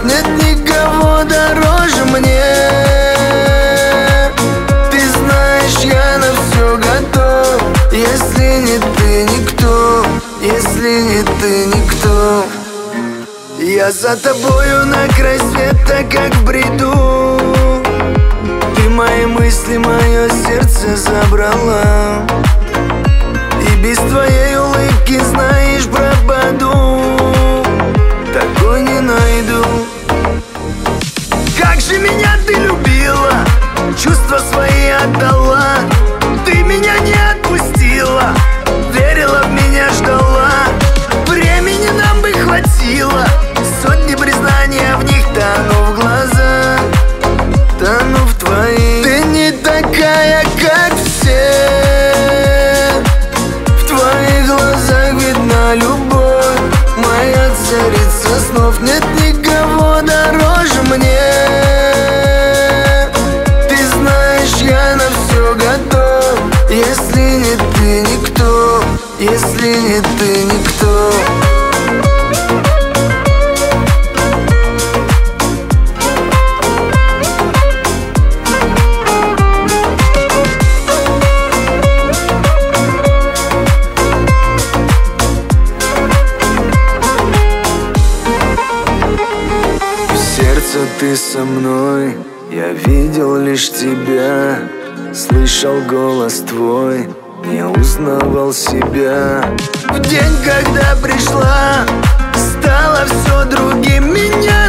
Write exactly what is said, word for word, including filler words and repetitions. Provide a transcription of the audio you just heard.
нет никого дороже мне. Ты знаешь, я на все готов. Если не ты, никто. Если не ты, никто. Я за тобою на край света, как в бреду. Ты мои мысли, мое сердце забрала. И без твоей улыбки, знаешь, пропаду. Такой не найду. Как же меня ты любила, чувства свои отдала. Ты меня не отпустила, верила в меня, ждала. Времени нам бы хватило, сотни признаний, а в них тону в глаза, тону в твои. Ты не такая, как все. В твоих глазах видна любовь, моя царица снов. Нет никого дороже мне. Ты знаешь, я на все готов. Если не ты, никто. Если не ты, никто. Ты со мной, я видел лишь тебя, слышал голос твой, не узнавал себя. В день, когда пришла, стало все другим. Меня